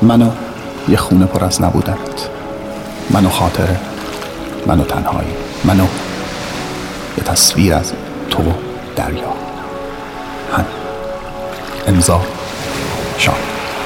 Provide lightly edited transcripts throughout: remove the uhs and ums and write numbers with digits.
منو یه خونه پر از نبودنت، منو خاطره، منو تنهایی، منو یه تصویر از تو و دریا. هم امضا شام.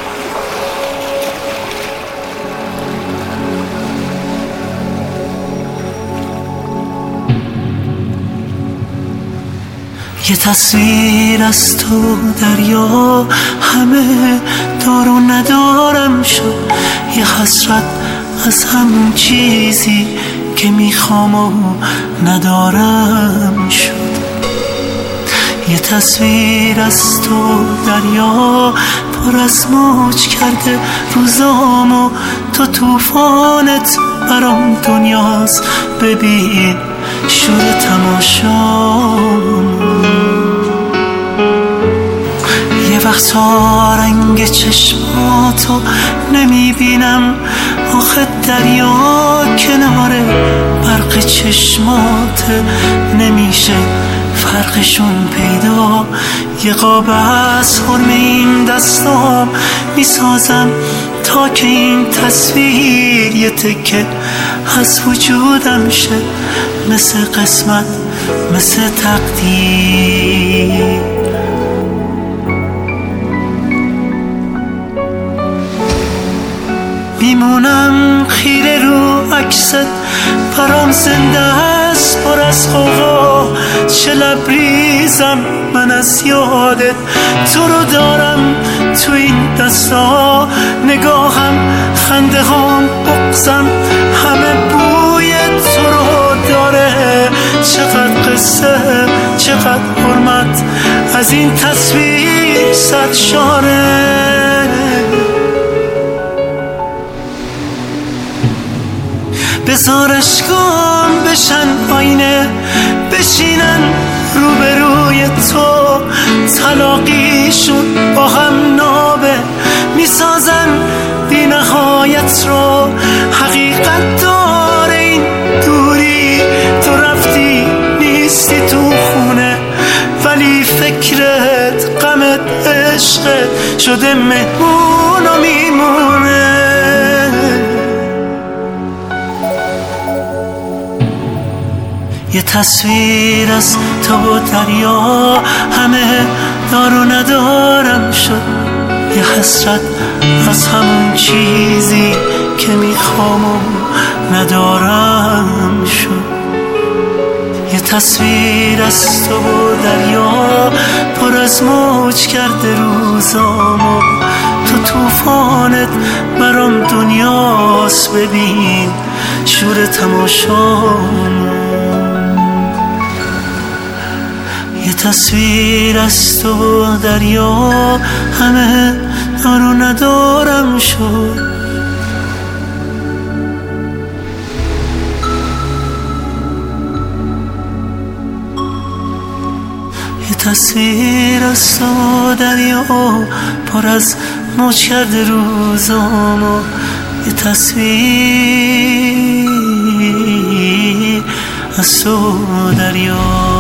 یه تصویر از تو دریا، همه دار و ندارم شد. یه حسرت از همون چیزی که میخوام و ندارم شد. یه تصویر از تو دریا، پر از موج کرده روزام و تو توفانت برام دنیاست. ببین شور تماشام. یه وقتا رنگ چشماتو نمیبینم، آخه دریا کنار برق چشمات نمیشه فرقشون پیدا. یه قاب از حرم این دستام میسازم تا که این تصویر یه تکه از وجودم شه، مثل قسمت، مثل تقدیر. میمونم خیره رو عکست، برام زنده است پر از غوغا. چه لبریزم من از یادت، تو رو دارم تو این دستا. نگاهم، خنده هام، بغضم، همه بوی تو رو داره. چقدر قصه، چقدر حرمت از این تصویر صد شاره. بذار اشکام بشن آینه، بشینن روبروی تو. تلاقیشون با هم نابه، میسازن بی نهایت رو. حقیقت داره این دوری، تو رفتی نیستی تو خونه، ولی فکرت، غمت، عشقت شده مهمون و میمونه. یه تصویر از تو و دریا، همه دار و ندارم شد. یه حسرت از همون چیزی که میخوام و ندارم شد. یه تصویر از تو و دریا، پر از موج کرده روزام و تو توفانت برام دنیاست. ببین شور تماشام. یه تصویر از تو دریا، همه دار و ندارم شد. یه تصویر از تو دریا، پر از موج کرده روزام و یه تصویر از تو دریا.